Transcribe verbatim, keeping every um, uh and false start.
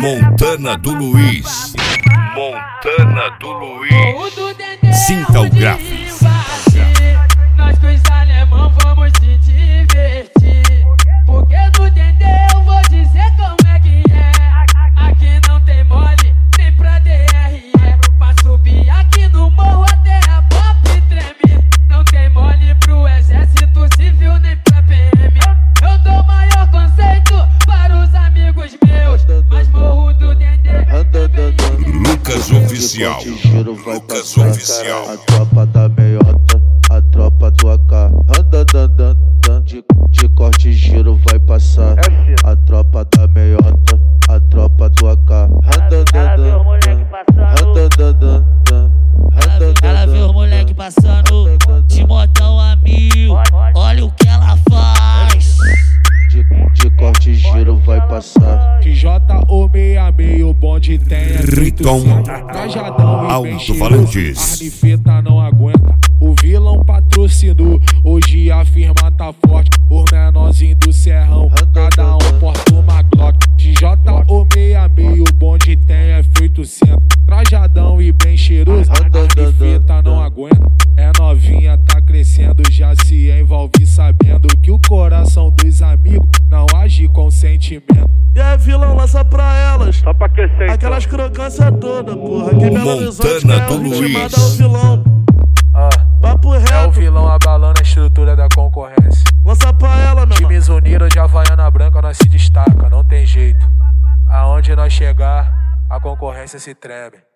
Montana do Luiz. Montana do Luiz. Sinta o Grafis. Nós com os alemão vamos se divertir. Porque no Dendê eu vou dizer como é que é. Aqui não tem mole, nem pra D R E. Pra subir aqui no morro até a pop treme. Não tem mole pro exército civil, nem pra P M. Eu dou maior conceito para os amigos meus. Mas morro do Dendê Lucas Oficial. Lucas Oficial. A tropa da meiota, a tropa do A K. De, de corte e giro vai passar. A tropa da meiota, a tropa do A K. Ela viu o moleque passando. Ela viu o moleque passando de motão a mil. Olha o que ela faz. De, de corte e giro vai passar. J O sessenta e seis, o bonde tem é Riton Trajadão e bem cheiroso, Alto-falantes. Arnifeta não aguenta, o vilão patrocinou. Hoje a firma tá forte, os menorzinhos do serrão. Cada um porta uma Glock. J O sessenta e seis, o bonde tem é feito centro. Trajadão e bem cheiroso, Arnifeta não aguenta. É novinha, tá crescendo, já se envolve sabendo que o coração dos amigos não age com sentimento. E aí, vilão, lança pra elas Só pra aquecer, aquelas então. crocâncias todas, porra. Que Belo Horizonte Montana é do o Luiz. ritmado, é o vilão. Ah, Papo é o reto, vilão abalando a estrutura da concorrência. lança pra ela, meu irmão. Times unidos de Havaiana Branca nós se destaca, não tem jeito. Aonde nós chegar, a concorrência se treme.